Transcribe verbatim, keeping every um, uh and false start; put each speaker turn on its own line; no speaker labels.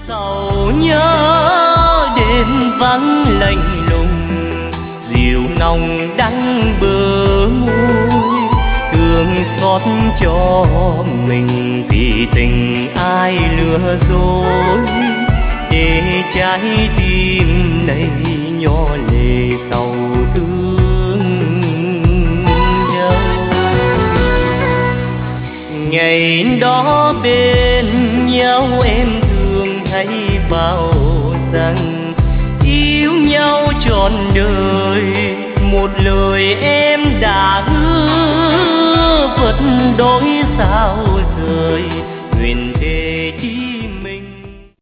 sầu nhớ đêm vắng lạnh lùng, rượu nồng đắng bờ môi, thương xót cho mình vì tình ai lừa dối, để trái tim này nhỏ lệ sầu thương nhau. Ngày đó bên nhau em thường thấy bao rằng yêu nhau trọn đời, một lời em đã hứa vật đôi sao rời.